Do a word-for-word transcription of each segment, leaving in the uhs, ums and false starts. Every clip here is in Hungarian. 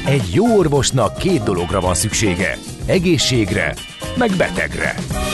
Egy jó orvosnak két dologra van szüksége. Egészségre, meg betegre.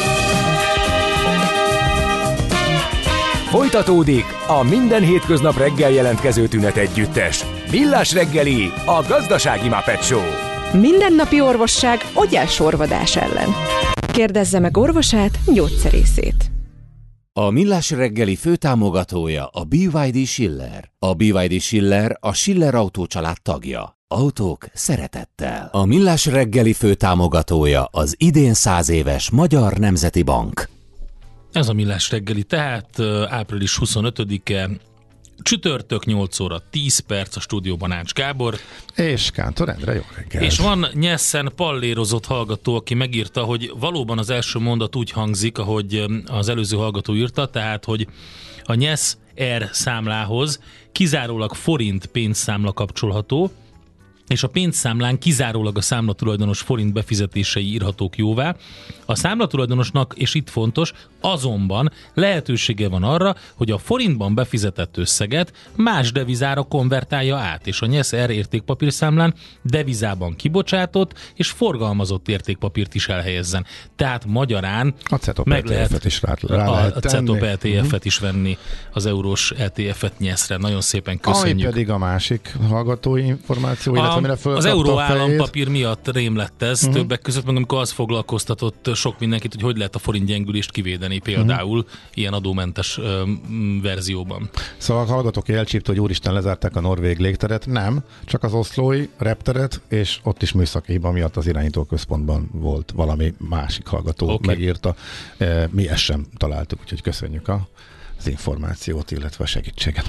Folytatódik a minden hétköznap reggel jelentkező tünet együttes. Millás reggeli, a gazdasági Muppet Show. Mindennapi orvosság ogyásorvadás ellen. Kérdezze meg orvosát, gyógyszerészét. A Millás reggeli főtámogatója a bé vé dé Schiller. A bé vé dé Schiller a Schiller Autó család tagja. Autók szeretettel. A Millás reggeli főtámogatója az idén száz éves Magyar Nemzeti Bank. Ez a Millás reggeli, tehát április huszonötödike, csütörtök, nyolc óra tíz perc, a stúdióban Ács Gábor. És Kántor Endre, jó reggel. És van nyesszen pallérozott hallgató, aki megírta, hogy valóban az első mondat úgy hangzik, ahogy az előző hallgató írta, tehát, hogy a nyesz R számlához kizárólag forint pénzszámla kapcsolható, és a pénzszámlán kizárólag a számlatulajdonos forint befizetései írhatók jóvá. A számlatulajdonosnak, és itt fontos, azonban lehetősége van arra, hogy a forintban befizetett összeget más devizára konvertálja át, és a nyesz R értékpapírszámlán devizában kibocsátott és forgalmazott értékpapírt is elhelyezzen. Tehát magyarán a CETOP meg lehet, is rá, rá a, lehet a CETOP é té ef-et uh-huh. is venni, az eurós é té ef-et nyeszre. Nagyon szépen köszönjük. Ami pedig a másik hallgatói információ, illetve amire az euró állampapír miatt rém lett ez, uh-huh. többek között, meg amikor az foglalkoztatott sok mindenkit, hogy hogy lehet a forint gyengülést kivédeni például uh-huh. ilyen adómentes uh, verzióban. Szóval a hallgatók elcsípte, hogy úristen, lezárták a norvég légteret. Nem, csak az oszlói repteret, és ott is műszaki hiba miatt az irányítóközpontban volt valami másik hallgató, okay. megírta. Mi ezt sem találtuk, úgyhogy köszönjük az információt, illetve a segítséget.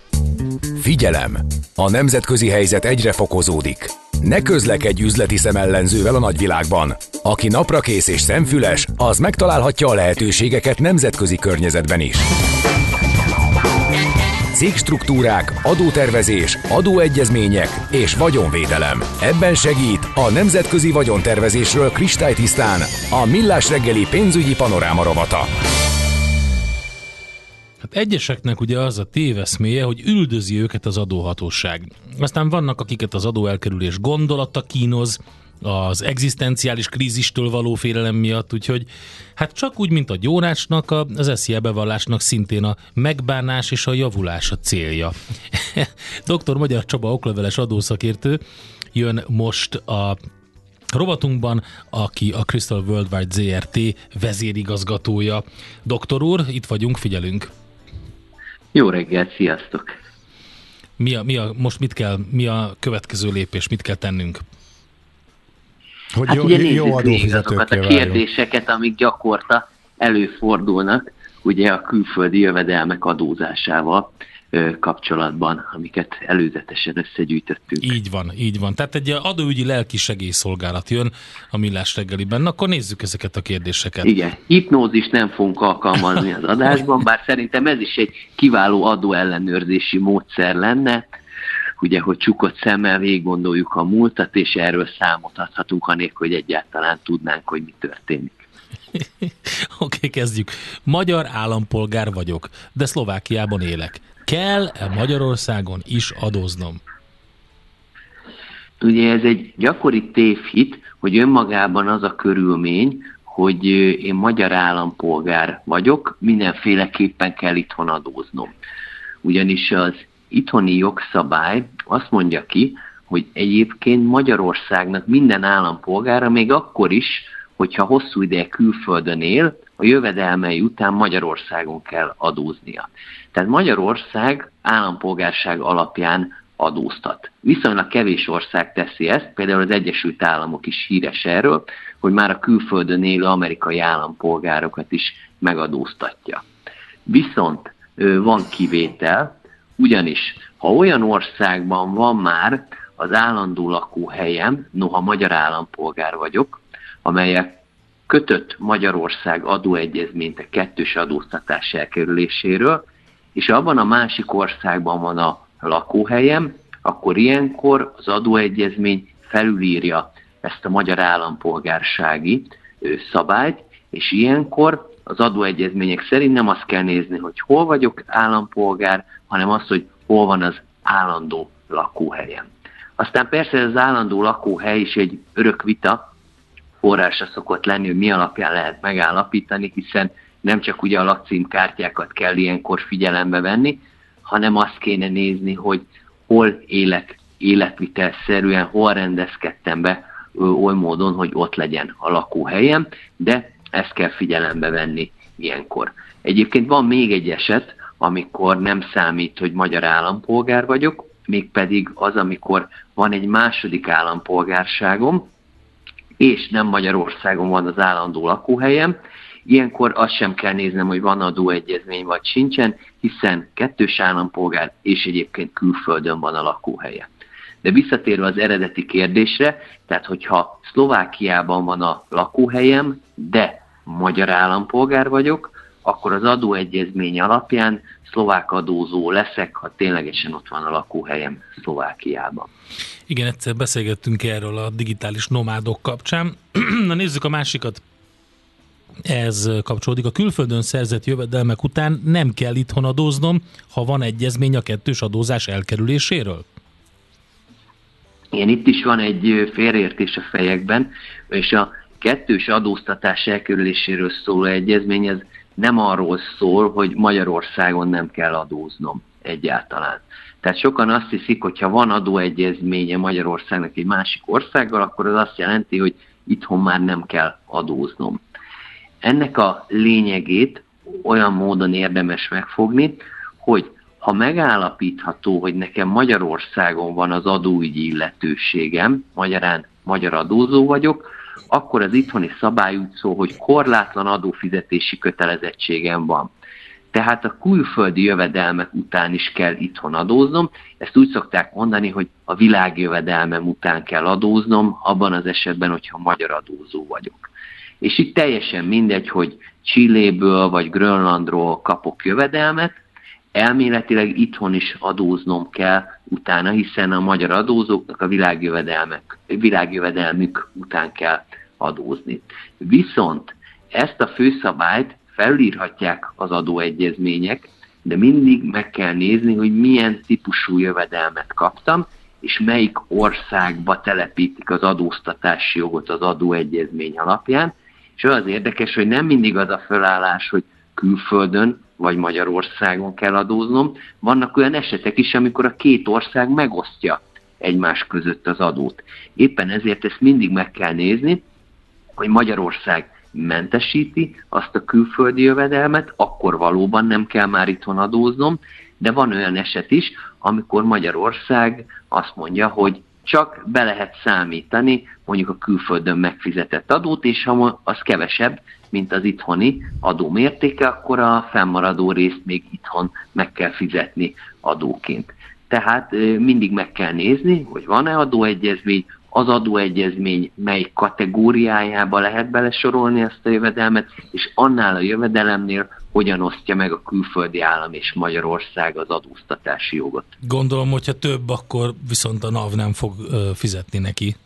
Figyelem! A nemzetközi helyzet egyre fokozódik. Ne közlekedj üzleti szemellenzővel a nagyvilágban. Aki naprakész és szemfüles, az megtalálhatja a lehetőségeket nemzetközi környezetben is. Cégstruktúrák, adótervezés, adóegyezmények és vagyonvédelem. Ebben segít a nemzetközi vagyontervezésről kristálytisztán a Millás reggeli pénzügyi panoráma rovata. Hát egyeseknek ugye az a téveszméje, hogy üldözi őket az adóhatóság. Aztán vannak, akiket az adóelkerülés gondolata kínoz, az egzisztenciális krízistől való félelem miatt, úgyhogy hát csak úgy, mint a gyórácsnak, az SZIA bevallásnak szintén a megbánás és a javulás a célja. doktor Magyar Csaba okleveles adószakértő jön most a rovatunkban, aki a Crystal Worldwide zé er té vezérigazgatója. Doktor úr, itt vagyunk, figyelünk. Jó reggelt, sziasztok! Mi a, mi a, most mit kell, mi a következő lépés, mit kell tennünk? Hogy hát jó, ugye jó nézzük azokat a kérdéseket, amik gyakorta előfordulnak, ugye a külföldi jövedelmek adózásával ö, kapcsolatban, amiket előzetesen összegyűjtöttünk. Így van, így van. Tehát egy adóügyi lelki segélyszolgálat jön a Millás reggeliben. Akkor nézzük ezeket a kérdéseket. Igen, hipnózist nem fogunk alkalmazni az adásban, bár szerintem ez is egy kiváló adóellenőrzési módszer lenne, ugye, hogy csukott szemmel végig gondoljuk a múltat, és erről számot adhatunk, anélkül, hogy egyáltalán tudnánk, hogy mi történik. Oké, okay, kezdjük. Magyar állampolgár vagyok, de Szlovákiában élek. Kell-e Magyarországon is adóznom? Ugye ez egy gyakori tévhit, hogy önmagában az a körülmény, hogy én magyar állampolgár vagyok, mindenféleképpen kell itthon adóznom. Ugyanis az itthoni jogszabály azt mondja ki, hogy egyébként Magyarországnak minden állampolgára, még akkor is, hogyha hosszú ideje külföldön él, a jövedelmei után Magyarországon kell adóznia. Tehát Magyarország állampolgárság alapján adóztat. Viszonylag kevés ország teszi ezt, például az Egyesült Államok is híres erről, hogy már a külföldön élő amerikai állampolgárokat is megadóztatja. Viszont van kivétel, ugyanis ha olyan országban van már az állandó lakóhelyem, noha magyar állampolgár vagyok, amelyek kötött Magyarország adóegyezményt a kettős adóztatás elkerüléséről, és abban a másik országban van a lakóhelyem, akkor ilyenkor az adóegyezmény felülírja ezt a magyar állampolgársági szabályt, és ilyenkor az adóegyezmények szerint nem azt kell nézni, hogy hol vagyok állampolgár, hanem azt, hogy hol van az állandó lakóhelyem. Aztán persze az állandó lakóhely is egy örök vita forrása szokott lenni, hogy mi alapján lehet megállapítani, hiszen nem csak ugye a lakcímkártyákat kell ilyenkor figyelembe venni, hanem azt kéne nézni, hogy hol élek életvitelszerűen, hol rendezkedtem be oly módon, hogy ott legyen a lakóhelyem, de ezt kell figyelembe venni ilyenkor. Egyébként van még egy eset, amikor nem számít, hogy magyar állampolgár vagyok, mégpedig az, amikor van egy második állampolgárságom, és nem Magyarországon van az állandó lakóhelyem. Ilyenkor azt sem kell néznem, hogy van adóegyezmény vagy sincsen, hiszen kettős állampolgár és egyébként külföldön van a lakóhelye. De visszatérve az eredeti kérdésre, tehát hogyha Szlovákiában van a lakóhelyem, de magyar állampolgár vagyok, akkor az adóegyezmény alapján szlovák adózó leszek, ha ténylegesen ott van a lakóhelyem Szlovákiában. Igen, egyszer beszélgettünk erről a digitális nomádok kapcsán. Na nézzük a másikat. Ez kapcsolódik. A külföldön szerzett jövedelmek után nem kell itthon adóznom, ha van egyezmény a kettős adózás elkerüléséről? Igen, itt is van egy félreértés a fejekben, és a kettős adóztatás elkerüléséről szóló egyezmény, ez nem arról szól, hogy Magyarországon nem kell adóznom egyáltalán. Tehát sokan azt hiszik, hogy ha van adóegyezménye Magyarországnak egy másik országgal, akkor az azt jelenti, hogy itthon már nem kell adóznom. Ennek a lényegét olyan módon érdemes megfogni, hogy ha megállapítható, hogy nekem Magyarországon van az adóügyi illetőségem, magyarán magyar adózó vagyok, akkor az itthoni szabály úgy szól, hogy korlátlan adófizetési kötelezettségem van. Tehát a külföldi jövedelmek után is kell itthon adóznom. Ezt úgy szokták mondani, hogy a világjövedelmem után kell adóznom, abban az esetben, hogyha magyar adózó vagyok. És itt teljesen mindegy, hogy Chiléből vagy Grönlandról kapok jövedelmet, elméletileg itthon is adóznom kell utána, hiszen a magyar adózóknak a világjövedelmek, világjövedelmük után kell adózni. Viszont ezt a főszabályt felülírhatják az adóegyezmények, de mindig meg kell nézni, hogy milyen típusú jövedelmet kaptam, és melyik országba telepítik az adóztatási jogot az adóegyezmény alapján. És az érdekes, hogy nem mindig az a fölállás, hogy külföldön vagy Magyarországon kell adóznom. Vannak olyan esetek is, amikor a két ország megosztja egymás között az adót. Éppen ezért ezt mindig meg kell nézni, hogy Magyarország mentesíti azt a külföldi jövedelmet, akkor valóban nem kell már itthon adóznom, de van olyan eset is, amikor Magyarország azt mondja, hogy csak be lehet számítani mondjuk a külföldön megfizetett adót, és ha az kevesebb, mint az itthoni adó mértéke, akkor a fennmaradó részt még itthon meg kell fizetni adóként. Tehát mindig meg kell nézni, hogy van-e adóegyezmény, az adóegyezmény mely kategóriájába lehet belesorolni ezt a jövedelmet, és annál a jövedelemnél hogyan osztja meg a külföldi állam és Magyarország az adóztatási jogot. Gondolom, hogyha több, akkor viszont a NAV nem fog ö, fizetni neki.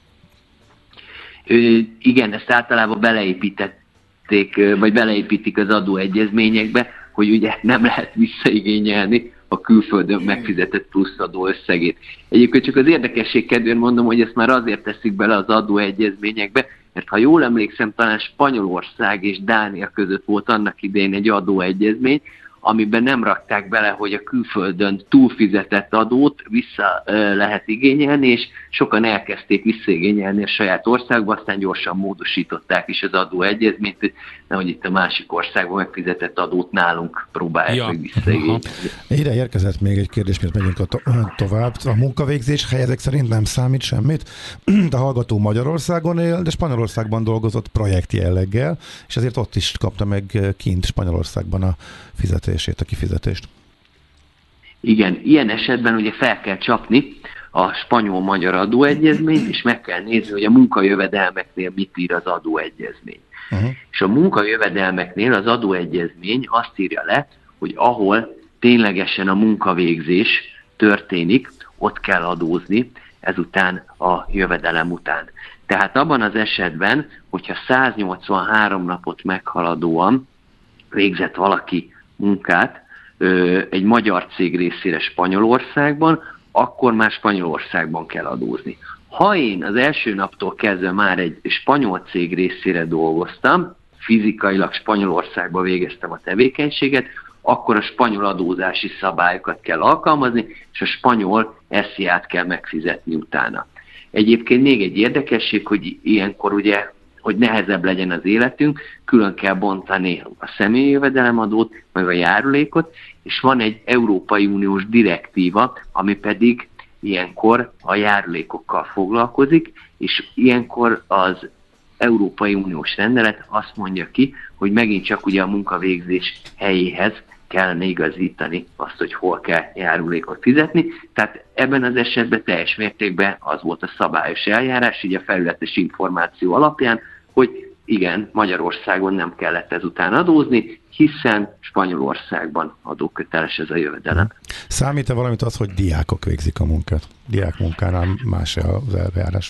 Ö, igen, ezt általában beleépítették, vagy beleépítik az adóegyezményekbe, hogy ugye nem lehet visszaigényelni a külföldön megfizetett plusz adó összegét. Egyébként csak az érdekesség kedvéért mondom, hogy ezt már azért teszik bele az adóegyezményekbe, mert ha jól emlékszem, talán Spanyolország és Dánia között volt annak idején egy adóegyezmény, amiben nem rakták bele, hogy a külföldön túlfizetett adót vissza lehet igényelni, és sokan elkezdték visszaigényelni a saját országba, aztán gyorsan módosították is az adóegyezményt, hogy nehogy itt a másik országban megfizetett adót nálunk próbálják ja. meg visszaigényelni. Ide érkezett még egy kérdés, mert megyünk a to- tovább. A munkavégzés helyezek szerint nem számít semmit, de a hallgató Magyarországon él, de Spanyolországban dolgozott projekt jelleggel, és ezért ott is kapta meg kint Spanyolországban a fizetését, a kifizetést. Igen, ilyen esetben ugye fel kell csapni a spanyol-magyar adóegyezményt, és meg kell nézni, hogy a munkajövedelmeknél mit ír az adóegyezmény. Uh-huh. És a munkajövedelmeknél az adóegyezmény azt írja le, hogy ahol ténylegesen a munkavégzés történik, ott kell adózni ezután a jövedelem után. Tehát abban az esetben, hogyha száznyolcvanhárom napot meghaladóan végzett valaki munkát ö, egy magyar cég részére Spanyolországban, akkor már Spanyolországban kell adózni. Ha én az első naptól kezdve már egy spanyol cég részére dolgoztam, fizikailag Spanyolországban végeztem a tevékenységet, akkor a spanyol adózási szabályokat kell alkalmazni, és a spanyol es zé á-t kell megfizetni utána. Egyébként még egy érdekesség, hogy ilyenkor ugye, hogy nehezebb legyen az életünk, külön kell bontani a személyi jövedelemadót, meg a járulékot, és van egy Európai Uniós direktíva, ami pedig ilyenkor a járulékokkal foglalkozik, és ilyenkor az Európai Uniós rendelet azt mondja ki, hogy megint csak ugye a munkavégzés helyéhez kellene igazítani azt, hogy hol kell járulékot fizetni. Tehát ebben az esetben teljes mértékben az volt a szabályos eljárás, így a felületes információ alapján, hogy igen, Magyarországon nem kellett ezután adózni, hiszen Spanyolországban adóköteles ez a jövedelem. Számít-e valamit az, hogy diákok végzik a munkát? Diák munkánál más az eljárás?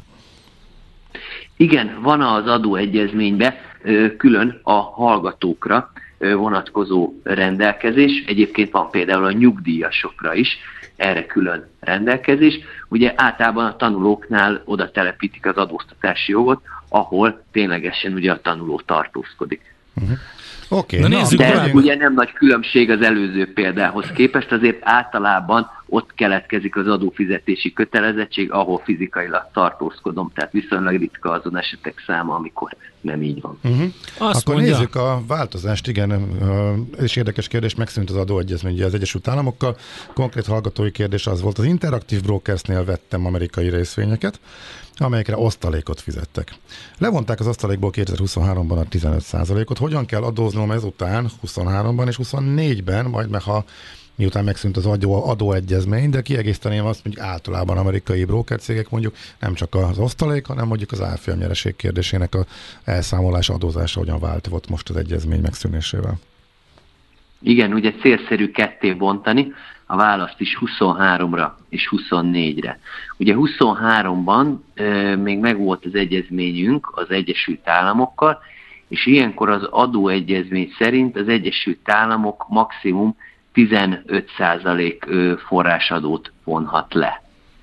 Igen, van az adóegyezményben külön a hallgatókra vonatkozó rendelkezés. Egyébként van például a nyugdíjasokra is erre külön rendelkezés. Ugye általában a tanulóknál oda telepítik az adóztatási jogot, ahol ténylegesen ugye a tanuló tartózkodik. Uh-huh. Okay, Na, na, nézzük, de hogy... ugye nem nagy különbség az előző példához képest, azért általában ott keletkezik az adófizetési kötelezettség, ahol fizikailag tartózkodom, tehát viszonylag ritka azon esetek száma, amikor nem így van. Uh-huh. Azt Akkor mondja... nézzük a változást, igen, ez is érdekes kérdés, megszűnt az adóegyezmény az Egyesült Államokkal. Konkrét hallgatói kérdés az volt, az Interactive Brokersnél vettem amerikai részvényeket, amelyekre osztalékot fizettek. Levonták az osztalékból kétezer-huszonháromban a tizenöt százalékot. Hogyan kell adóznom ezután huszonháromban és huszonnégyben, majd meg ha miután megszűnt az adó, adóegyezmény, de kiegészteném azt, hogy általában amerikai brokercégek mondjuk nem csak az osztalék, hanem mondjuk az árfolyam nyereség kérdésének a elszámolás adózása hogyan változott most az egyezmény megszűnésével. Igen, ugye célszerű ketté bontani a választ is huszonháromra és huszonnégyre. Ugye huszonháromban e, még megvolt az egyezményünk az Egyesült Államokkal, és ilyenkor az adóegyezmény szerint az Egyesült Államok maximum tizenöt százalék forrásadót vonhat le.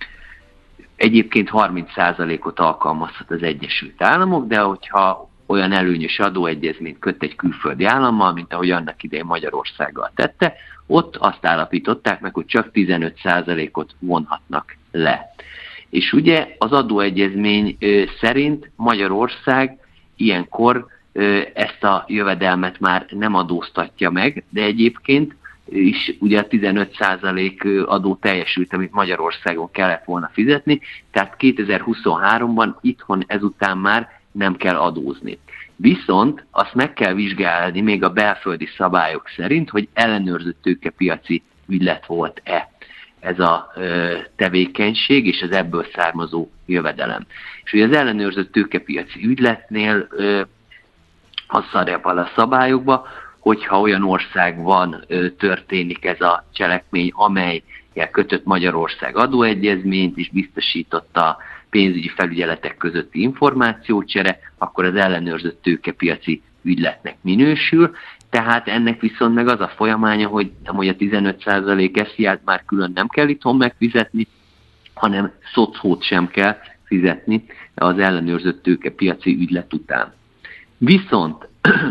Egyébként harminc százalékot alkalmazhat az Egyesült Államok, de hogyha olyan előnyös adóegyezményt köt egy külföldi állammal, mint ahogy annak idején Magyarországgal tette, ott azt állapították meg, hogy csak tizenöt százalékot vonhatnak le. És ugye az adóegyezmény szerint Magyarország ilyenkor ezt a jövedelmet már nem adóztatja meg, de egyébként is ugye a tizenöt százalék adó teljesült, amit Magyarországon kellett volna fizetni, tehát kétezer-huszonháromban itthon ezután már nem kell adózni. Viszont azt meg kell vizsgálni még a belföldi szabályok szerint, hogy ellenőrzött tőkepiaci ügylet volt-e ez a ö, tevékenység és az ebből származó jövedelem. És ugye az ellenőrzött tőkepiaci ügyletnél ö, az szerepel a szabályokba, hogyha olyan országban ö, történik ez a cselekmény, amelyel kötött Magyarország adóegyezményt és biztosította pénzügyi felügyeletek közötti információcsere, akkor az ellenőrzött tőkepiaci ügyletnek minősül, tehát ennek viszont meg az a folyamánya, hogy nem hogy a tizenöt százalék es zé á-t már külön nem kell itthon megfizetni, hanem szocót sem kell fizetni az ellenőrzött tőkepiaci ügylet után. Viszont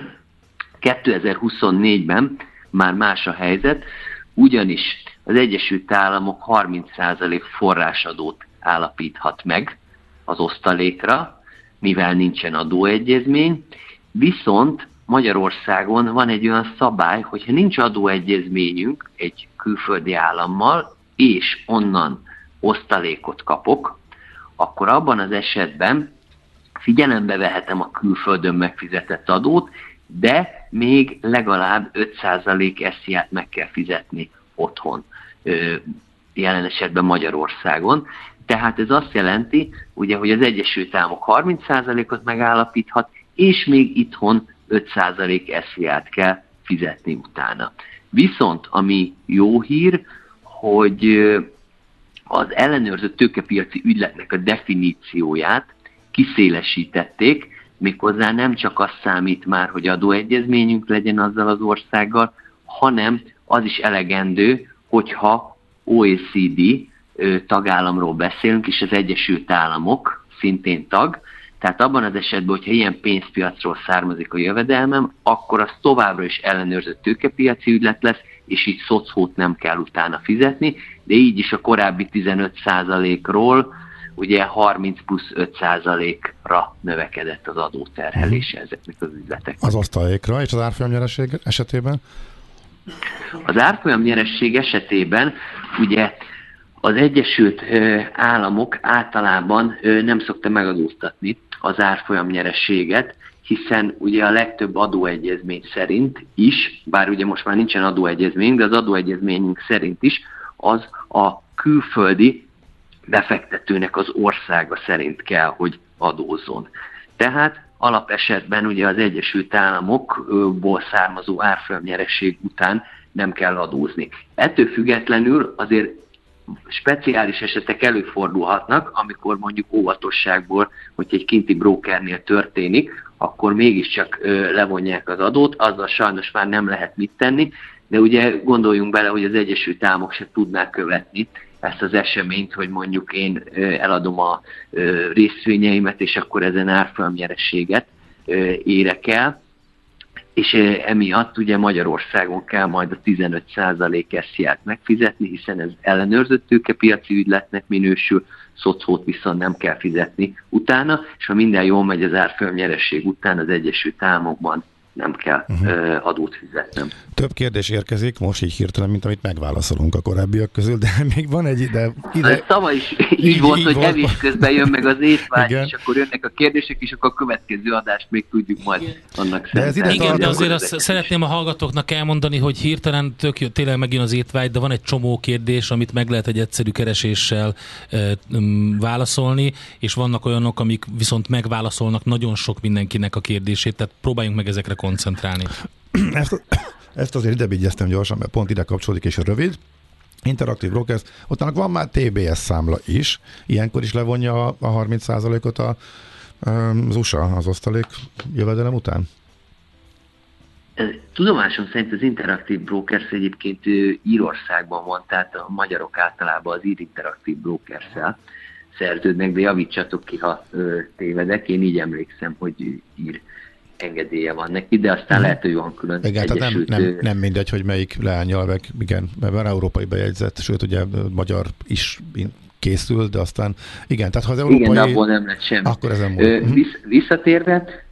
kétezer-huszonnégyben már más a helyzet, ugyanis az Egyesült Államok harminc százalék forrásadót állapíthat meg az osztalékra, mivel nincsen adóegyezmény, viszont Magyarországon van egy olyan szabály, hogyha nincs adóegyezményünk egy külföldi állammal, és onnan osztalékot kapok, akkor abban az esetben figyelembe vehetem a külföldön megfizetett adót, de még legalább öt százalék es zé á-t meg kell fizetni otthon, jelen esetben Magyarországon. Tehát ez azt jelenti, ugye, hogy az Egyesült Államok harminc százalékot megállapíthat, és még itthon öt százalék es zé á-t kell fizetni utána. Viszont ami jó hír, hogy az ellenőrzött tőkepiaci ügyletnek a definícióját kiszélesítették, méghozzá nem csak az számít már, hogy adóegyezményünk legyen azzal az országgal, hanem az is elegendő, hogyha o e cé dé tagállamról beszélünk, és az Egyesült Államok szintén tag, tehát abban az esetben, hogyha ilyen pénzpiacról származik a jövedelmem, akkor az továbbra is ellenőrzött tőkepiaci ügylet lesz, és így szocót nem kell utána fizetni, de így is a korábbi tizenöt százalékról ugye harminc plusz öt százalékra növekedett az adóterhelése ezeknek az ügyleteknek. Az osztalékra és az árfolyamnyeresség esetében? Az árfolyamnyeresség esetében ugye az Egyesült Államok általában nem szokta megadóztatni az árfolyamnyerességet, hiszen ugye a legtöbb adóegyezmény szerint is, bár ugye most már nincsen adóegyezmény, de az adóegyezményünk szerint is az a külföldi befektetőnek az országa szerint kell, hogy adózzon. Tehát alapesetben ugye az Egyesült Államokból származó árfolyamnyeresség után nem kell adózni. Ettől függetlenül azért speciális esetek előfordulhatnak, amikor mondjuk óvatosságból, hogy egy kinti brókernél történik, akkor mégiscsak ö, levonják az adót, azzal sajnos már nem lehet mit tenni, de ugye gondoljunk bele, hogy az Egyesült Államok se tudná követni ezt az eseményt, hogy mondjuk én ö, eladom a ö, részvényeimet, és akkor ezen árfolyamnyerességet ö, érek el, és emiatt ugye Magyarországon kell majd a tizenöt százalék es zé á-t megfizetni, hiszen ez ellenőrzött tőkepiaci ügyletnek minősül, szocót viszont nem kell fizetni utána, és ha minden jól megy az árfolyamnyeresség után, az Egyesült Államokban nem kell uh-huh. adót fizetnem. Több kérdés érkezik, most így hirtelen, mint amit megválaszolunk a korábbiak közül, de még van egy ide... ide... A szava is így, így volt, így hogy volt. Evés közben jön meg az étvágy, és akkor jönnek a kérdések, és akkor a következő adást még tudjuk majd annak szerintem. Igen, de azért azt szeretném a hallgatóknak elmondani, hogy hirtelen tök jó, tényleg megjön az étvágy, de van egy csomó kérdés, amit meg lehet egy egyszerű kereséssel e, m, válaszolni, és vannak olyanok, amik viszont megválaszolnak nagyon sok mindenkinek a kérdését, tehát próbáljunk meg ezekre koncentrálni. Ezt, ezt azért idebigyeztem gyorsan, mert pont ide kapcsolódik, és rövid. Interactive Brokers, ott annak van már té bé es számla is, ilyenkor is levonja a harminc százalékot a, az u es á az osztalék jövedelem után? Tudomásom szerint az Interactive Brokers egyébként Írországban van, tehát a magyarok általában az ír Interactive Brokers-szel szerződnek, de javítsatok ki, ha tévedek. Én így emlékszem, hogy ír engedélye van neki, de aztán hmm. lehet, hogy van külön igen, egyesült... Nem, nem, nem mindegy, hogy melyik leánynyelvek, igen, mert van európai bejegyzett, sőt, ugye magyar is készül, de aztán igen, tehát ha az európai... Igen, abból nem lett semmi. Akkor ezen múlt. Visz, visszatérve,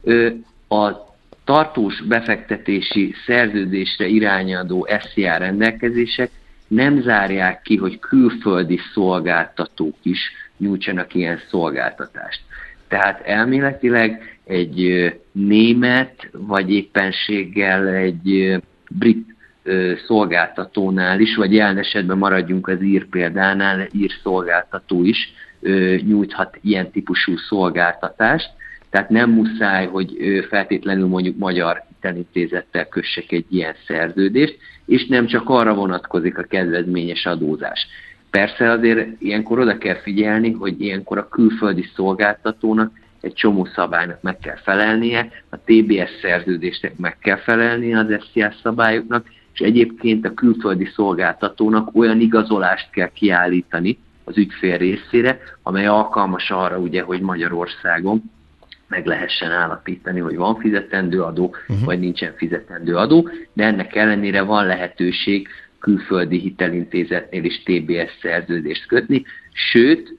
a tartós befektetési szerződésre irányadó es zé á rendelkezések nem zárják ki, hogy külföldi szolgáltatók is nyújtsanak ilyen szolgáltatást. Tehát elméletileg egy német, vagy éppenséggel egy brit szolgáltatónál is, vagy jelen esetben maradjunk az ír példánál, ír szolgáltató is nyújthat ilyen típusú szolgáltatást. Tehát nem muszáj, hogy feltétlenül mondjuk magyar hitelintézettel kössek egy ilyen szerződést, és nem csak arra vonatkozik a kedvezményes adózás. Persze azért ilyenkor oda kell figyelni, hogy ilyenkor a külföldi szolgáltatónak egy csomó szabálynak meg kell felelnie, a té bé es szerződésnek meg kell felelnie az es zé á szabályoknak, és egyébként a külföldi szolgáltatónak olyan igazolást kell kiállítani az ügyfél részére, amely alkalmas arra, ugye, hogy Magyarországon meg lehessen állapítani, hogy van fizetendő adó, uh-huh. vagy nincsen fizetendő adó, de ennek ellenére van lehetőség külföldi hitelintézetnél is té bé es szerződést kötni, sőt,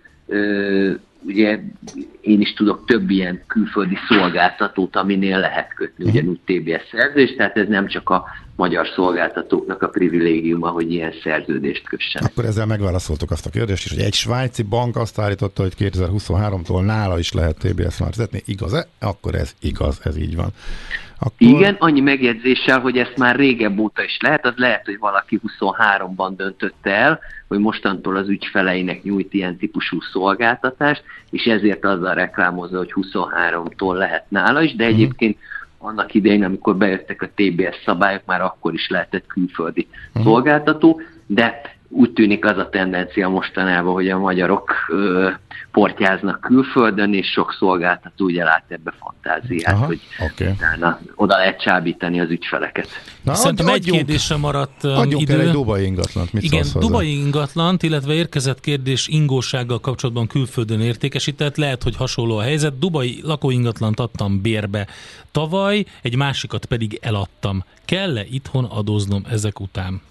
ö, ugye én is tudok több ilyen külföldi szolgáltatót, aminél lehet kötni uh-huh. ugyanúgy té bé es szerződést, tehát ez nem csak a magyar szolgáltatóknak a privilégiuma, hogy ilyen szerződést kössenek. Akkor ezzel megválaszoltuk azt a kérdést is, hogy egy svájci bank azt állította, hogy kétezer-huszonháromtól nála is lehet té bé es már fizetni. Igaz-e? Akkor ez igaz, ez így van. Akkor... Igen, annyi megjegyzéssel, hogy ezt már régebb óta is lehet, az lehet, hogy valaki huszonháromban döntötte el, hogy mostantól az ügyfeleinek nyújt ilyen típusú szolgáltatást, és ezért azzal reklámozza, hogy huszonháromtól lehet nála is, de egyébként annak idején, amikor bejöttek a té bé es szabályok, már akkor is lehetett külföldi uh-huh. szolgáltató, de úgy tűnik az a tendencia mostanában, hogy a magyarok ö, portyáznak külföldön, és sok szolgáltató ugye lát ebbe fantáziát, aha, hogy okay. utána oda lehet csábítani az ügyfeleket. Na, Szerintem adjunk, egy kérdésre maradt um, adjunk idő. el egy dubai ingatlant. Mit Igen, dubai ingatlant, illetve érkezett kérdés ingósággal kapcsolatban külföldön értékesített. Lehet, hogy hasonló a helyzet. Dubai lakóingatlant adtam bérbe tavaly, egy másikat pedig eladtam. Kell-e itthon adóznom ezek után?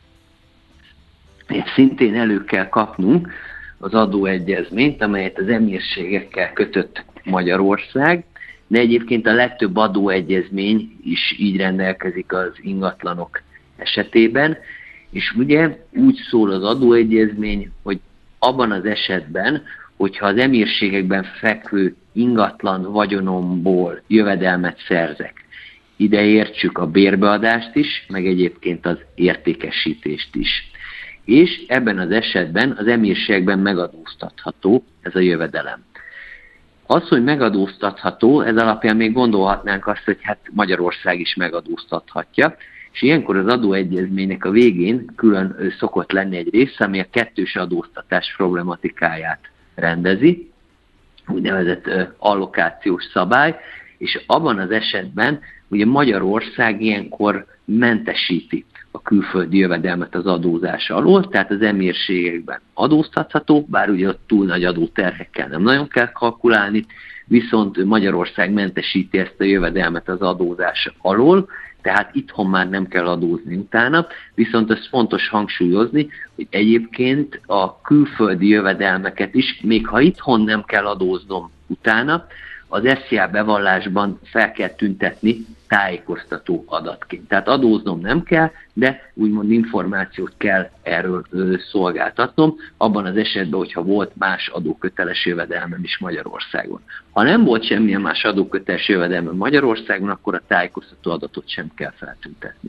És szintén elő kell kapnunk az adóegyezményt, amelyet az emírségekkel kötött Magyarország, de egyébként a legtöbb adóegyezmény is így rendelkezik az ingatlanok esetében, és ugye úgy szól az adóegyezmény, hogy abban az esetben, hogyha az emírségekben fekvő ingatlan vagyonomból jövedelmet szerzek, ide értsük a bérbeadást is, meg egyébként az értékesítést is. És ebben az esetben az emírségekben megadóztatható ez a jövedelem. Az, hogy megadóztatható, ez alapján még gondolhatnánk azt, hogy hát Magyarország is megadóztathatja, és ilyenkor az adóegyezménynek a végén külön szokott lenni egy része, ami a kettős adóztatás problematikáját rendezi, úgynevezett allokációs szabály, és abban az esetben ugye Magyarország ilyenkor mentesíti a külföldi jövedelmet az adózás alól, tehát az emírségekben adóztatható, bár ugye ott túl nagy adóterhekkel nem nagyon kell kalkulálni, viszont Magyarország mentesíti ezt a jövedelmet az adózás alól, tehát itthon már nem kell adózni utána, viszont ez fontos hangsúlyozni, hogy egyébként a külföldi jövedelmeket is, még ha itthon nem kell adóznom utána, az es zé á bevallásban fel kell tüntetni tájékoztató adatként. Tehát adóznom nem kell, de úgymond információt kell erről ö, szolgáltatnom, abban az esetben, hogyha volt más adóköteles jövedelmem is Magyarországon. Ha nem volt semmilyen más adóköteles jövedelmem Magyarországon, akkor a tájékoztató adatot sem kell feltüntetni.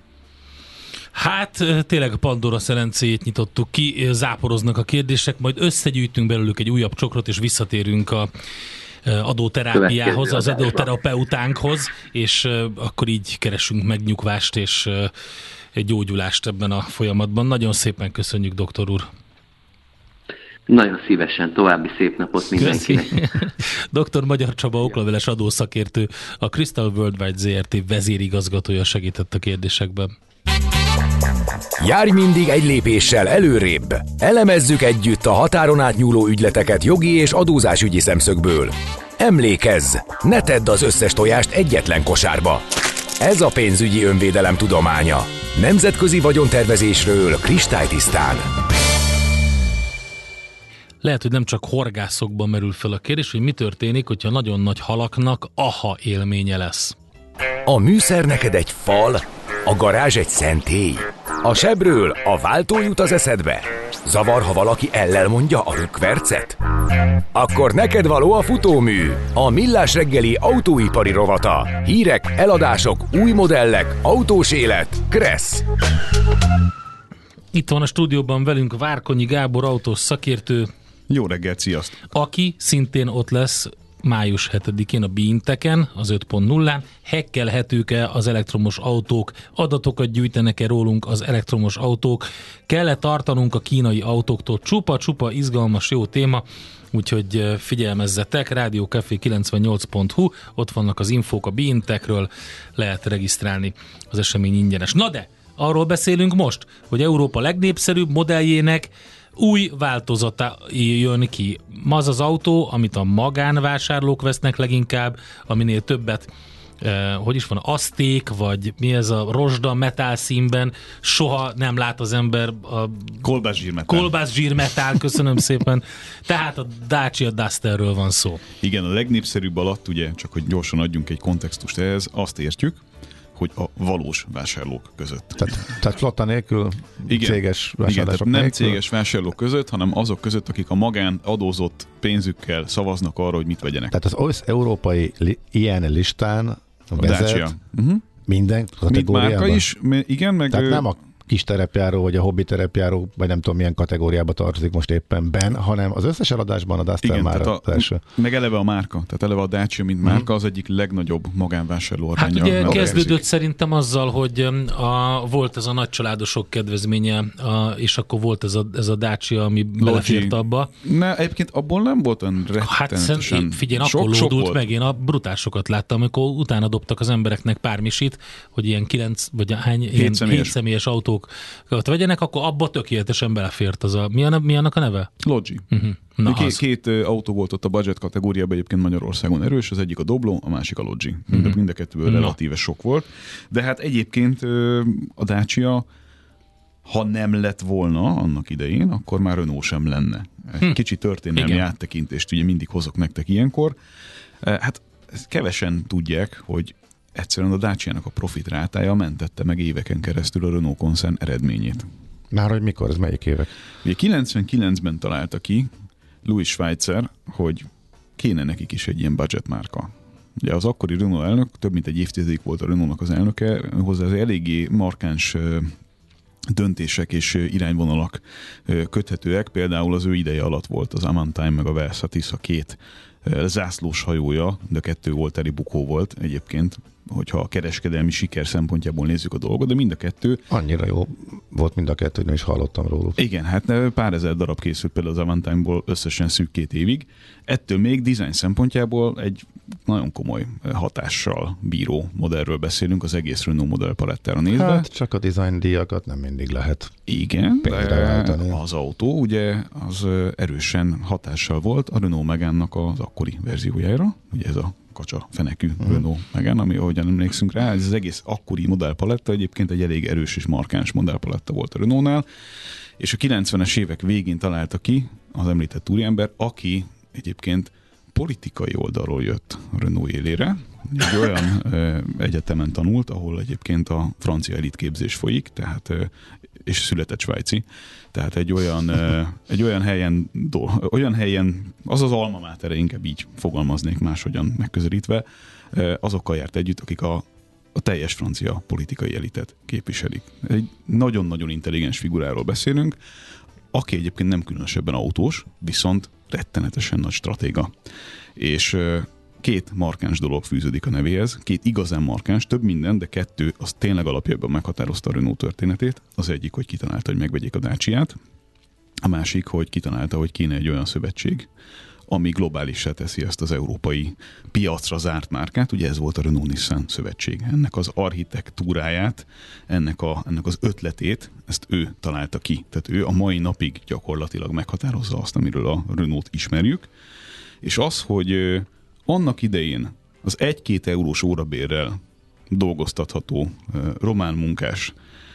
Hát tényleg a Pandora szelencéjét nyitottuk ki, záporoznak a kérdések, majd összegyűjtünk belőlük egy újabb csokrot, és visszatérünk a adóterápiához, az adóterapeutánkhoz, és akkor így keresünk megnyugvást és egy gyógyulást ebben a folyamatban. Nagyon szépen köszönjük, doktor úr! Nagyon szívesen, további szép napot mindenkinek! doktor Magyar Csaba okleveles adószakértő, a Crystal Worldwide zé er té vezérigazgatója segített a kérdésekben. Járj mindig egy lépéssel előrébb! Elemezzük együtt a határon átnyúló ügyleteket jogi és adózásügyi szemszögből. Emlékezz! Ne tedd az összes tojást egyetlen kosárba! Ez a pénzügyi önvédelem tudománya. Nemzetközi vagyontervezésről kristálytisztán. Lehet, hogy nem csak horgászokban merül fel a kérdés, hogy mi történik, hogyha nagyon nagy halaknak aha élménye lesz. A műszer neked egy fal, a garázs egy szentély. A sebről a váltó jut az eszedbe. Zavar, ha valaki ellel mondja a rükvercet? Akkor neked való a futómű, a Millás reggeli autóipari rovata. Hírek, eladások, új modellek, autós élet, Kressz. Itt van a stúdióban velünk Várkonyi Gábor autós szakértő. Jó reggelt, sziasztok! Aki szintén ott lesz május hetedikén a Beinteken, az öt pont nullán. Hekkelhetők-e az elektromos autók? Adatokat gyűjtenek-e rólunk az elektromos autók? Kell-e tartanunk a kínai autóktól? Csupa-csupa izgalmas, jó téma, úgyhogy figyelmezzetek, Rádió Café kilencvennyolc pont hu, ott vannak az infók a Beintekről, lehet regisztrálni, az esemény ingyenes. Na de, arról beszélünk most, hogy Európa legnépszerűbb modelljének új változata jön ki. Az az autó, amit a magánvásárlók vesznek leginkább, aminél többet, eh, hogy is van, aszték, vagy mi ez a rozsda metál színben, soha nem lát az ember a kolbászsírmetál. Kolbászsírmetál, köszönöm szépen. Tehát a Dacia Dusterről van szó. Igen, a legnépszerűbb alatt, ugye, csak hogy gyorsan adjunk egy kontextust ehhez, azt értjük, hogy a valós vásárlók között. Tehát, tehát flotta nélkül, igen, céges vásárlások igen, nem nélkül. céges vásárlók között, hanem azok között, akik a magán adózott pénzükkel szavaznak arra, hogy mit vegyenek. Tehát az össz európai li- ilyen listán a vezet Dacia. Uh-huh. minden kategóriában. Mint márka is, igen, meg... Tehát nem a kis terepjáró, vagy a hobbi terepjáró, vagy nem tudom milyen kategóriába tartozik most éppen ben, hanem az összes eladásban a Duster igen, már az első. Meg eleve a márka, tehát eleve a Dacia, mint márka, mm. az egyik legnagyobb magánvásárló aránya. Hát ugye kezdődött szerintem azzal, hogy a, volt ez a nagycsaládosok kedvezménye, a, és akkor volt ez a, ez a Dacia, ami belefért abba. Ne, egyébként abból nem volt olyan rettenetesen. Hát figyelj, akkor sok, lódult sok meg, én a brutásokat láttam, amikor utána dobtak az embereknek pár misit, hogy ilyen kilenc, vagy hány, ilyen hét személyes autókat vegyenek, akkor abba tökéletesen belefért az a, mi, a, mi annak a neve? Logi. Uh-huh. Na, két, két autó volt ott a budget kategóriában egyébként Magyarországon erős, az egyik a Dobló, a másik a Logi. Mind, uh-huh. mind a kettőből relatíve sok volt. De hát egyébként a Dacia, ha nem lett volna annak idején, akkor már Renault sem lenne. Egy hm. kicsi történelmi igen. áttekintést ugye mindig hozok nektek ilyenkor. Hát kevesen tudják, hogy egyszerűen a Dacia-nak a profit rátája mentette meg éveken keresztül a Renault koncern eredményét. Már hogy mikor, ez melyik évek? Ugye kilencvenkilencben találta ki Louis Schweitzer, hogy kéne nekik is egy ilyen budget márka. Ugye az akkori Renault elnök, több mint egy évtizedig volt a Renault-nak az elnöke, hozzá az eléggé markáns döntések és irányvonalak köthetőek, például az ő ideje alatt volt az Amantine meg a Versatis, a két zászlós hajója, de kettő volt teli bukó volt egyébként, hogyha a kereskedelmi siker szempontjából nézzük a dolgot, de mind a kettő... Annyira jó volt mind a kettő, hogy nem is hallottam róluk. Igen, hát pár ezer darab készült például az Avantine-ból összesen szűk két évig. Ettől még design szempontjából egy nagyon komoly hatással bíró modellről beszélünk az egész Renault modellpalettára nézve. Hát csak a design díjakat nem mindig lehet. Igen, de az autó ugye az erősen hatással volt a Renault Megane-nak az akkori verziójára, ugye ez a kacsa fenekű uh-huh. Renault Megane, ami ahogyan emlékszünk rá, ez az egész akkori modellpaletta egyébként egy elég erős és markáns modellpaletta volt a Renault-nál, és a kilencvenes évek végén találta ki az említett úriember, aki egyébként politikai oldalról jött a Renault élére, egy olyan ö, egyetemen tanult, ahol egyébként a francia elitképzés folyik, tehát, ö, és született svájci, tehát egy olyan, ö, egy olyan helyen, do, olyan helyen, az az alma mátere, inkább így fogalmaznék máshogyan megközelítve, ö, azokkal járt együtt, akik a, a teljes francia politikai elitet képviselik. Egy nagyon-nagyon intelligens figuráról beszélünk, aki egyébként nem különösebben autós, viszont rettenetesen nagy stratéga. És két markáns dolog fűződik a nevéhez, két igazán markáns, több minden, de kettő, az tényleg alapjában meghatározta a Renault történetét. Az egyik, hogy kitalálta, hogy megvegyék a Daciát, a másik, hogy kitalálta, hogy kéne egy olyan szövetség, ami globálissá teszi ezt az európai piacra zárt márkát. Ugye ez volt a Renault-Nissan szövetség. Ennek az architektúráját, ennek, a, ennek az ötletét, ezt ő találta ki. Tehát ő a mai napig gyakorlatilag meghatározza azt, amiről a Renault ismerjük. És az, hogy annak idején az egy-két eurós órabérrel dolgoztatható román munkás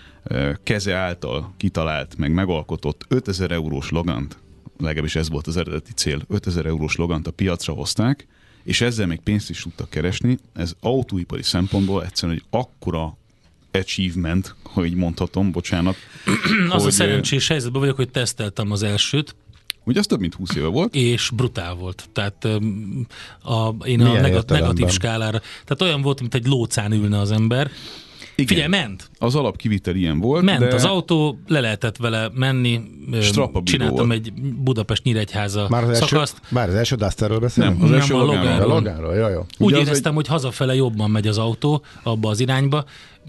keze által kitalált, meg megalkotott ötezer eurós Logant, legalábbis ez volt az eredeti cél, ötezer eurós Logant a piacra hozták, és ezzel még pénzt is tudtak keresni. Ez autóipari szempontból egyszerűen egy akkora achievement, ha így mondhatom, bocsánat. Az hogy, a szerencsés helyzetben vagyok, hogy teszteltem az elsőt. Ugye az több mint húsz éve volt? És brutál volt. Tehát a, én a negat, negatív skálára, tehát olyan volt, mint egy lócán ülne az ember. Igen. Figyelj, ment. Az alapkivitel ilyen volt. Ment de... az autó, le lehetett vele menni. Csináltam volt. Egy Budapest-Nyíregyháza már az szakaszt. Első, már az első Dusterről beszélünk? Nem, az nem első a Loganról. Loganról, jaj, jó. Úgy ugye éreztem, egy... hogy hazafele jobban megy az autó, abba az irányba,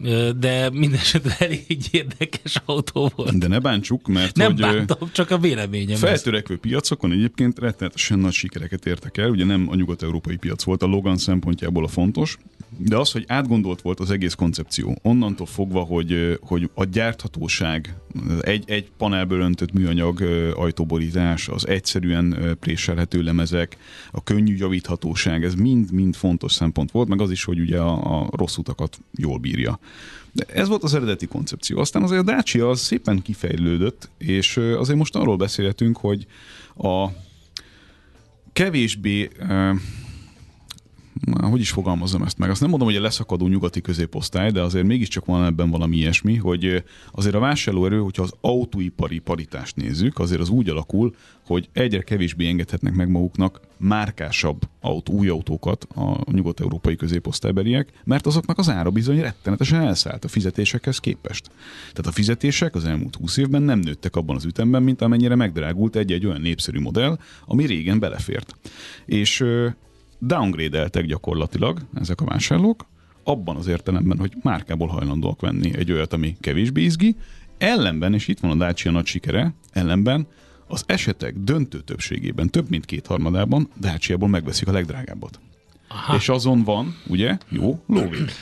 de mindenesetre elég érdekes autó volt. De ne bántsuk, mert nem hogy bántam, csak a véleményem. Feltörekvő ez. Piacokon egyébként rettenetesen nagy sikereket értek el, ugye nem a nyugat-európai piac volt a Logan szempontjából a fontos, de az, hogy átgondolt volt az egész koncepció, onnantól fogva, hogy, hogy a gyárthatóság, egy, egy panelből öntött műanyag ajtóborítás, az egyszerűen préselhető lemezek, a könnyű javíthatóság, ez mind-mind fontos szempont volt, meg az is, hogy ugye a, a rossz utakat jól bírja. De ez volt az eredeti koncepció. Aztán azért a Dacia az szépen kifejlődött, és azért most arról beszélhetünk, hogy a kevésbé, hogy is fogalmazzam ezt meg? Azt nem mondom, hogy a leszakadó nyugati középosztály, de azért mégiscsak van ebben valami ilyesmi, hogy azért a vásárlóerő, hogyha az autóipari paritást nézzük, azért az úgy alakul, hogy egyre kevésbé engedhetnek meg maguknak márkásabb autó, új autókat a nyugat-európai középosztálybeliek, mert azoknak az ára bizony rettenetesen elszállt a fizetésekhez képest. Tehát a fizetések az elmúlt húsz évben nem nőttek abban az ütemben, mint amennyire megdrágult egy-egy olyan népszerű modell, ami régen belefért. És downgrade-eltek gyakorlatilag ezek a vásárlók, abban az értelemben, hogy márkából hajlandóak venni egy olyat, ami kevésbé izgi, ellenben, és itt van a Dacia nagy sikere, ellenben az esetek döntő többségében, több mint kétharmadában Daciából megveszik a legdrágábbat. Aha. És azon van, ugye, jó lóvét.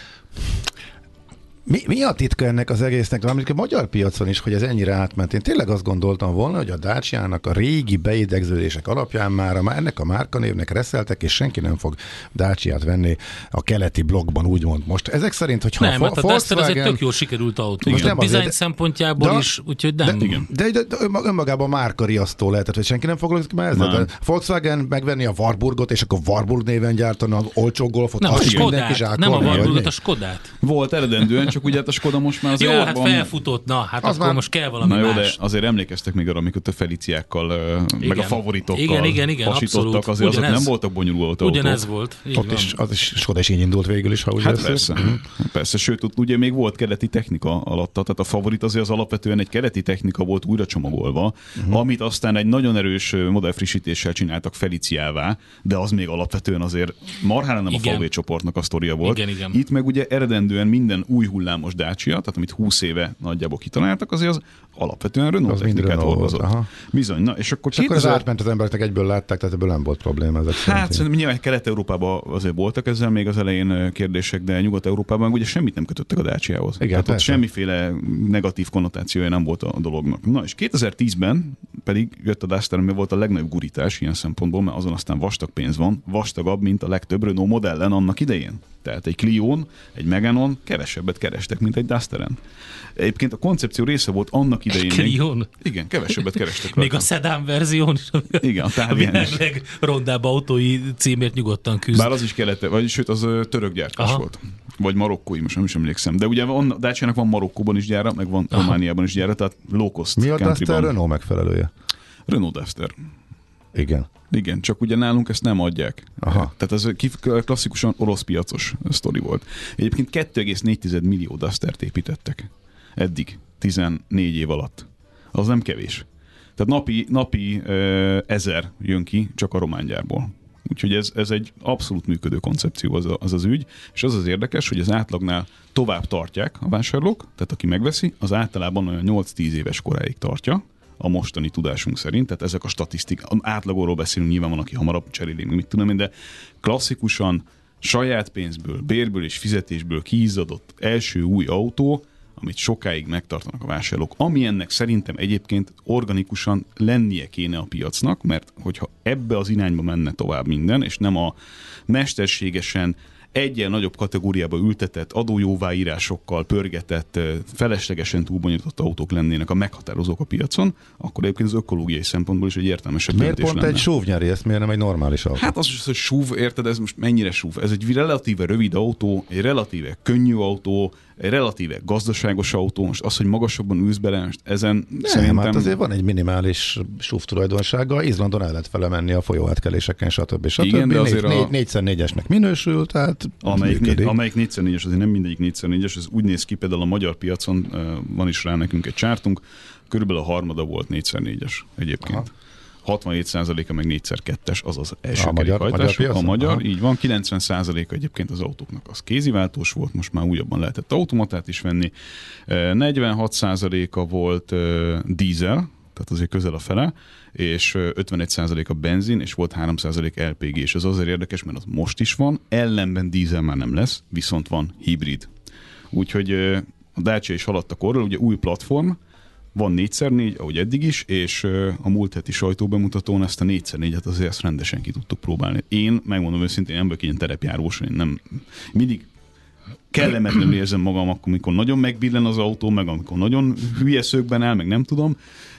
Mi, mi a titka ennek az egésznek? Amikor a magyar piacon is, hogy ez ennyire átment. Én tényleg azt gondoltam volna, hogy a Daciának a régi beidegződések alapján már ennek a márkanévnek reszeltek, és senki nem fog Daciát venni a keleti blokkban, úgymond most. Ezek szerint, hogyha nem, a, a Duster az egy tök jól sikerült autó. Most a design szempontjából de, is, úgyhogy nem. De, de, de, de önmagában márkariasztó lehetett, hogy senki nem foglalkozik már ezzel. Volkswagen megvenni a Warburgot, és akkor Warburg néven gyártani az olcsó Golfot. Nem, a Skodát, nem a Warburgot, a Skodát. Volt eredendően, csak ugye a Skoda most már az jó, árban... hát felfutott, na, hát az akkor már... most kell valami na jó, más. De azért emlékeztek még arra, amikor a Feliciákkal, igen. meg a favoritokkal igen, igen, igen, hasítottak, azért ugyanez, azok nem voltak bonyolult autók. Ugyanez volt. Ott is, az is Skoda is így indult végül is, ha úgy hát persze, uh-huh. persze, sőt, ott ugye még volt keleti technika alatta, tehát a favorit azért az alapvetően egy keleti technika volt újra csomagolva, uh-huh. amit aztán egy nagyon erős modellfrissítéssel csináltak Feliciává, de az még alapvetően azért marhára nem igen. a vé vé csoportnak a sztoria volt. Igen, igen. Itt meg ugye eredendően minden új hullámos Dacia, tehát amit húsz éve nagyjából kitaláltak, azért az alapvetően Renault az technikát hordozott. Bizony, na és akkor... És kétezer... akkor az átment az emberek, egyből látták, tehát ebből nem volt probléma ezek hát szerintem nyilván Kelet-Európában azért voltak ezzel még az elején kérdések, de Nyugat-Európában ugye semmit nem kötöttek a Daciához. Igen, tehát ott semmiféle negatív konnotációja nem volt a dolognak. Na és kétezer-tízben pedig jött a Duster, ami volt a legnagyobb gurítás ilyen szempontból, mert azon aztán vastag pénz van, vastagabb, mint a legtöbb Renault modellen annak idején. Tehát egy Clión, egy Meganon kevesebbet kerestek, mint egy Dusteren. Egyébként a koncepció része volt annak idején. Clión? Igen, kevesebbet kerestek rajta. Még a sedán verzión is. Igen, a tárgyán is. A legrondább autói címért nyugodtan küzd. Bár az is kelete, vagy sőt, az török gyártás Aha. volt. Vagy marokkói, most nem is emlékszem. De ugye a Daciának van Marokkóban is gyára, meg van Aha. Romániában is gyára, tehát low cost. Mi a Duster Renault megfelelője? Renault Duster. Igen. Igen, csak ugye nálunk ezt nem adják. Aha. Tehát ez klasszikusan orosz piacos sztori volt. Egyébként kettő egész négy millió Dustert építettek eddig, tizennégy év alatt. Az nem kevés. Tehát napi, napi uh, ezer jön ki csak a román gyárból. Úgyhogy ez, ez egy abszolút működő koncepció az, a, az az ügy, és az az érdekes, hogy az átlagnál tovább tartják a vásárlók, tehát aki megveszi, az általában olyan nyolc-tíz éves koráig tartja, a mostani tudásunk szerint, tehát ezek a statisztikák, átlagról beszélünk, nyilván van, aki hamarabb cserélik, mit tudom én, de klasszikusan saját pénzből, bérből és fizetésből kiizzadott első új autó, amit sokáig megtartanak a vásárlók, ami ennek szerintem egyébként organikusan lennie kéne a piacnak, mert hogyha ebbe az irányba menne tovább minden, és nem a mesterségesen egyen nagyobb kategóriába ültetett, adójóváírásokkal pörgetett, feleslegesen túlbonyolított autók lennének a meghatározók a piacon, akkor egyébként az ökológiai szempontból is egy értelmesebb miért döntés pont lenne. Egy SUV nyeri ezt, miért nem egy normális autó? Hát az, hogy SUV, érted, ez most mennyire SUV? Ez egy relatíve rövid autó, egy relatíve könnyű autó, egy relatíve gazdaságos autó, most az, hogy magasabban ülsz bele, most ezen nem, szerintem... hát azért van egy minimális SUV tulajdonsága, Izlandon el lehet fele menni a folyóátkeléseken, stb. stb. Igen, de azért négy, a... négyszer négyesnek minősül, tehát amelyik, né, amelyik négyszer négyes, azért nem mindegyik négyszer négyes, ez úgy néz ki, például a magyar piacon, van is rá nekünk egy csártunk, körülbelül a harmada volt négyszer négyes egyébként. Aha. hatvanhét százaléka meg négyszer kettes, azaz első kerékhajtású. A magyar, Aha. így van, kilencven százaléka egyébként az autóknak az kéziváltós volt, most már újabban lehetett automatát is venni. negyvenhat százaléka volt dízel, tehát azért közel a fele, és ötvenegy százaléka benzin, és volt három százalék el pé gé, és ez azért érdekes, mert az most is van, ellenben dízel már nem lesz, viszont van hibrid. Úgyhogy a Dacia is haladt a korral, ugye új platform, van négyszer négy, ahogy eddig is, és a múlt heti sajtóbemutatón ezt a négyszer négyet azért ezt rendesen ki tudtuk próbálni. Én, megmondom őszintén, nem vagyok ilyen terepjárós, én nem mindig kellemetlenül érzem magam akkor, amikor nagyon megbillen az autó, meg amikor nagyon hülye szögben áll, meg nem tudom,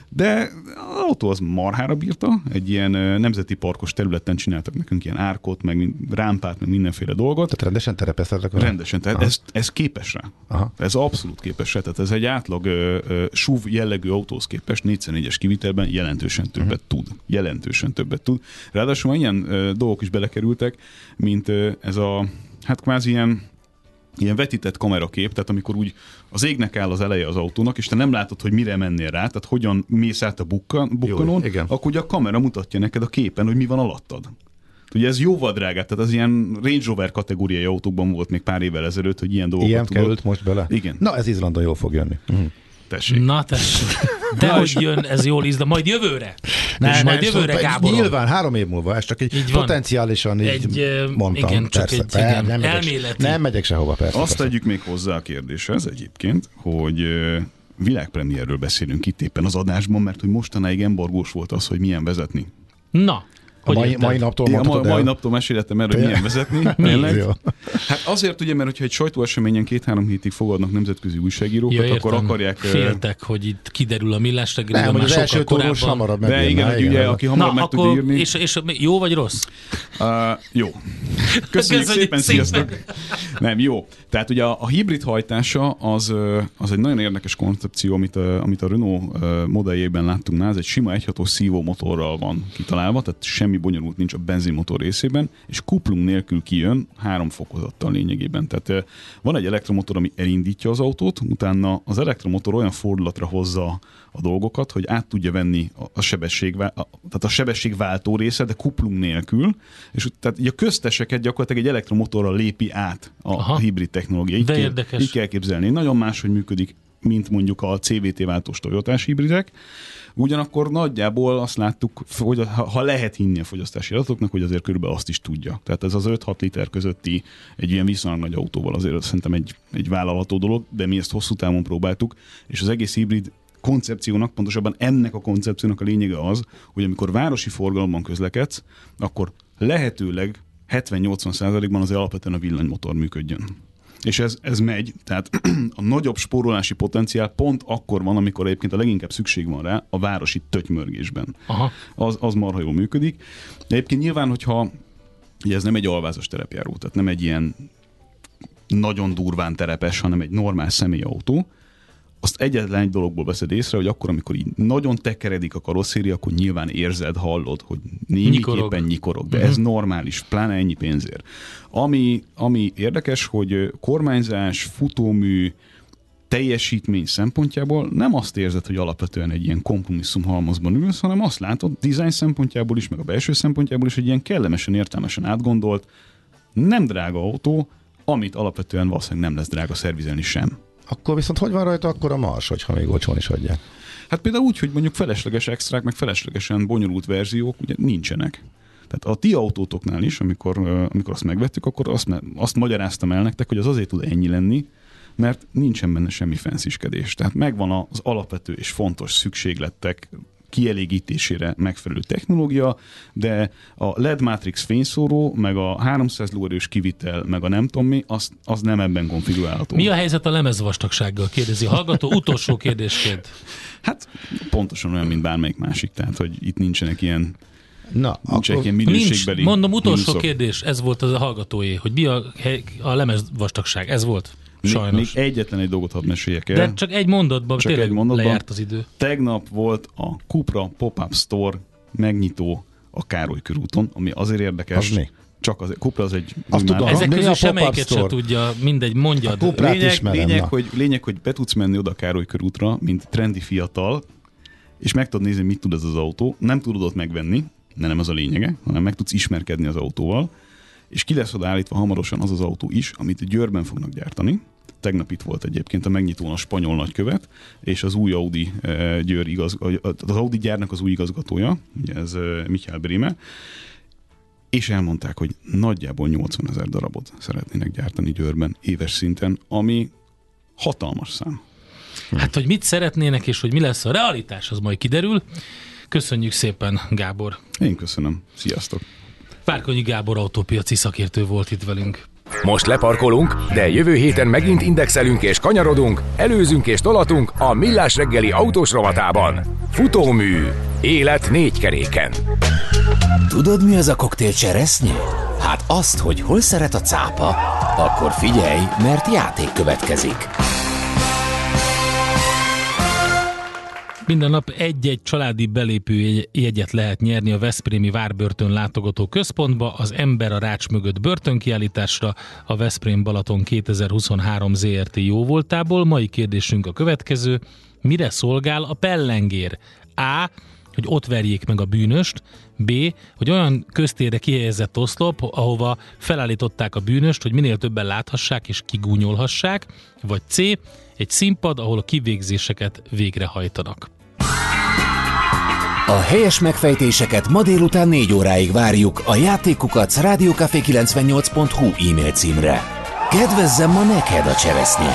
De az autó az marhára bírta, egy ilyen nemzeti parkos területen csináltak nekünk ilyen árkot, meg rámpát, meg mindenféle dolgot. Tehát rendesen terepeztetek? Rendesen, tehát ez, ez képes rá. Aha. Ez abszolút képes rá. Tehát ez egy átlag uh, uh, es u vé jellegű autóhoz képest négy szer négyes kivitelben jelentősen többet uh-huh. tud. Jelentősen többet tud. Ráadásul ilyen uh, dolgok is belekerültek, mint uh, ez a, hát kvázi ilyen ilyen vetített kamerakép, tehát amikor úgy az égnek áll az eleje az autónak, és te nem látod, hogy mire mennél rá, tehát hogyan mész át a bukkan, bukkanon, Jó, akkor ugye a kamera mutatja neked a képen, hogy mi van alattad. Ugye ez jóval drágább, tehát az ilyen Range Rover kategóriai autókban volt még pár évvel ezelőtt, hogy ilyen dolgokat ilyen tudod. került most bele? Igen. Na, ez Izlandon jól fog jönni. Uh-huh. Tessék. Na tessék. De hogy jön, ez jól íz, de majd jövőre. Ne, és ne, majd jövőre, szóval, Gáborom. Nyilván, három év múlva, ez csak egy így potenciálisan így egy, mondtam. Igen, csak persze, egy igen, nem, elméleti. Nem megyek sehova, persze. Azt persze. tegyük még hozzá a kérdéshez egyébként, hogy világpremierről beszélünk itt éppen az adásban, mert hogy mostanáig embargós volt az, hogy milyen vezetni. Na. A mai, mai naptól Igen, mondhatod a mai el? naptól meséltem erről, hogy milyen vezetni. Hát azért ugye, mert hogyha egy sajtóeseményen két-három hétig fogadnak nemzetközi újságírókat, ja, akkor akarják... Féltek, hogy itt kiderül a Millás reggeli, nem, már az első túlós hamarabb megírná. De igen, hogy ugye, aki hamarabb meg tudja írni. És, és jó vagy rossz? Uh, jó. Köszönjük, Köszönjük szépen, szépen, sziasztok! Nem, jó. Tehát ugye a, a hibrid hajtása az, az egy nagyon érdekes koncepció, amit a, amit a Renault modelljében láttunk már, ez egy sima egyhatós szívó motorral van kitalálva, tehát semmi bonyolult nincs a benzinmotor részében, és kuplung nélkül kijön három fokozattal lényegében. Tehát van egy elektromotor, ami elindítja az autót, utána az elektromotor olyan fordulatra hozza a dolgokat, hogy át tudja venni a, a, sebesség, a, tehát a sebességváltó része, de kuplung nélkül, és tehát a közteseket gyakorlatilag egy elektromotorral lépi át a, a hibrid technológia. Így, de kell, érdekes. így kell képzelni. Nagyon máshogy működik, mint mondjuk a cé vé té váltós Toyotás hibridek. Ugyanakkor nagyjából azt láttuk, hogy ha lehet hinni a fogyasztási adatoknak, hogy azért körülbelül azt is tudja. Tehát ez az öt-hat liter közötti egy ilyen viszonylag nagy autóval azért szerintem egy, egy vállalható dolog, de mi ezt hosszú távon próbáltuk, és az egész hibrid koncepciónak, pontosabban ennek a koncepciónak a lényege az, hogy amikor városi forgalomban közlekedsz, akkor lehetőleg hetven-nyolcvan százalékban az alapvetően a villanymotor működjön. És ez, ez megy, tehát a nagyobb spórolási potenciál pont akkor van, amikor egyébként a leginkább szükség van rá a városi tötymörgésben. Aha. Az, az marha jól működik. De egyébként nyilván, hogyha ugye ez nem egy alvázas terepjáró, tehát nem egy ilyen nagyon durván terepes, hanem egy normál személyautó, azt egyetlen egy dologból veszed észre, hogy akkor, amikor így nagyon tekeredik a karosszéria, akkor nyilván érzed, hallod, hogy némiképpen nyikorog, de uh-huh. ez normális, pláne ennyi pénzért. Ami, ami érdekes, hogy kormányzás, futómű, teljesítmény szempontjából nem azt érzed, hogy alapvetően egy ilyen kompromisszum halmazban ülsz, hanem azt látod design szempontjából is, meg a belső szempontjából is, hogy ilyen kellemesen, értelmesen átgondolt, nem drága autó, amit alapvetően valószínűleg nem lesz drága szervizelni sem. Akkor viszont hogy van rajta akkor a mars, hogyha még olcsón is adják? Hát például úgy, hogy mondjuk felesleges extrák, meg feleslegesen bonyolult verziók ugye nincsenek. Tehát a ti autótoknál is, amikor, amikor azt megvettük, akkor azt, azt magyaráztam el nektek, hogy az azért tud ennyi lenni, mert nincsen benne semmi fensziskedés. Tehát megvan az alapvető és fontos szükségletek kielégítésére megfelelő technológia, de a el é dé Matrix fényszóró, meg a háromszáz lóerős kivitel, meg a nem tudom mi, az, az nem ebben konfigurálható. Mi a helyzet a lemezvastagsággal? Kérdezi a hallgató. Utolsó kérdésként. Hát pontosan olyan, mint bármelyik másik, tehát hogy itt nincsenek ilyen Na, nincsenek ilyen minőségbeli nincs, mondom, utolsó mínuszok. kérdés, ez volt az a hallgatóé, hogy mi a, a lemezvastagság, ez volt? Sajnos. Még egyetlen egy dolgot hadd meséljek el. De csak egy mondatban, csak tényleg egy mondatban. Lejárt az idő. Tegnap volt a Cupra Pop-Up Store megnyitó a Károly körúton, ami azért érdekes. Az mi? Csak az, Cupra az egy... Azt tudom, ezek mi közül a semmelyiket Store? se tudja, mindegy, mondjad. A lényeg, ismerem, lényeg, hogy, lényeg, hogy be tudsz menni oda a Károly körútra, mint trendi fiatal, és meg tudod nézni, mit tud ez az autó. Nem tudod ott megvenni, de nem az a lényege, hanem meg tudsz ismerkedni az autóval, és ki lesz oda állítva hamarosan az az autó is, amit Győrben fognak gyártani. Tegnap itt volt egyébként a megnyitón a spanyol nagykövet, és az új Audi Győr igaz, az Audi gyárnak az új igazgatója, ugye ez Michael Brehme, és elmondták, hogy nagyjából nyolcvanezer darabot szeretnének gyártani Győrben éves szinten, ami hatalmas szám. Hát, hogy mit szeretnének, és hogy mi lesz a realitás, az majd kiderül. Köszönjük szépen, Gábor. Én köszönöm. Sziasztok! Várkonyi Gábor autópiaci szakértő volt itt velünk. Most leparkolunk, de jövő héten megint indexelünk és kanyarodunk, előzünk és tolatunk a Millás reggeli autós rovatában. Futómű. Élet négy keréken. Tudod, mi az a koktél cseresznye? Hát azt, hogy hol szeret a cápa. Akkor figyelj, mert játék következik. Minden nap egy-egy családi belépő jegyet lehet nyerni a Veszprémi Várbörtön látogató központba, az Ember a rács mögött börtönkiállításra, a Veszprém Balaton kétezer-huszonhárom zé er té jóvoltából. Mai kérdésünk a következő: mire szolgál a pellengér? A. hogy ott verjék meg a bűnöst, B. hogy olyan köztérre kihelyezett oszlop, ahova felállították a bűnöst, hogy minél többen láthassák és kigúnyolhassák, vagy C. egy színpad, ahol a kivégzéseket végrehajtanak. A helyes megfejtéseket ma délután négy óráig várjuk a játékukac rádiókafé kilencvennyolc pont hu e-mail címre. Kedvezzem ma neked a cseresznye!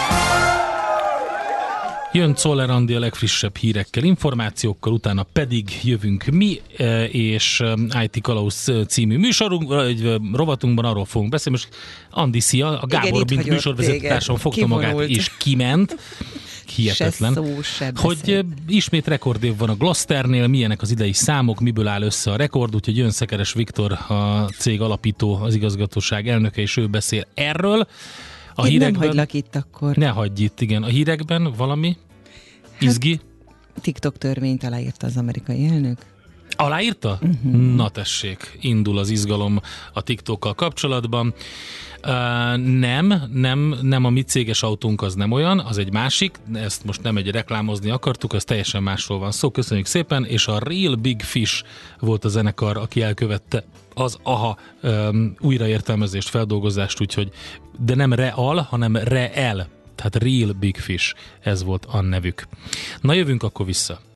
Jön Czoller Andi a legfrissebb hírekkel, információkkal, utána pedig jövünk mi, és i té Kalauz című műsorunk, vagy rovatunkban arról fogunk beszélni. Most Andi, szia, a Gábor, mint műsorvezetőtársam fogta magát és kiment. Hihetetlen. Se szó, se hogy ismét rekordév van a Glosternél, milyenek az idei számok, miből áll össze a rekord, úgyhogy jön Szekeres Viktor, a cég alapító, az igazgatóság elnöke, és ő beszél erről. A Én hírekben, nem hagylak itt akkor. Ne hagyj itt, igen. A hírekben valami izgi? Hát, TikTok törvényt aláírta az amerikai elnök. Aláírta? Uh-huh. Na tessék, indul az izgalom a TikTokkal kapcsolatban. Uh, nem, nem, nem a mi céges autónk az nem olyan, az egy másik, ezt most nem egy reklámozni akartuk, az teljesen másról van szó, köszönjük szépen, és a Real Big Fish volt a zenekar, aki elkövette az AHA um, újraértelmezést, feldolgozást, úgyhogy, de nem real, hanem real, tehát Real Big Fish, ez volt a nevük. Na jövünk akkor vissza.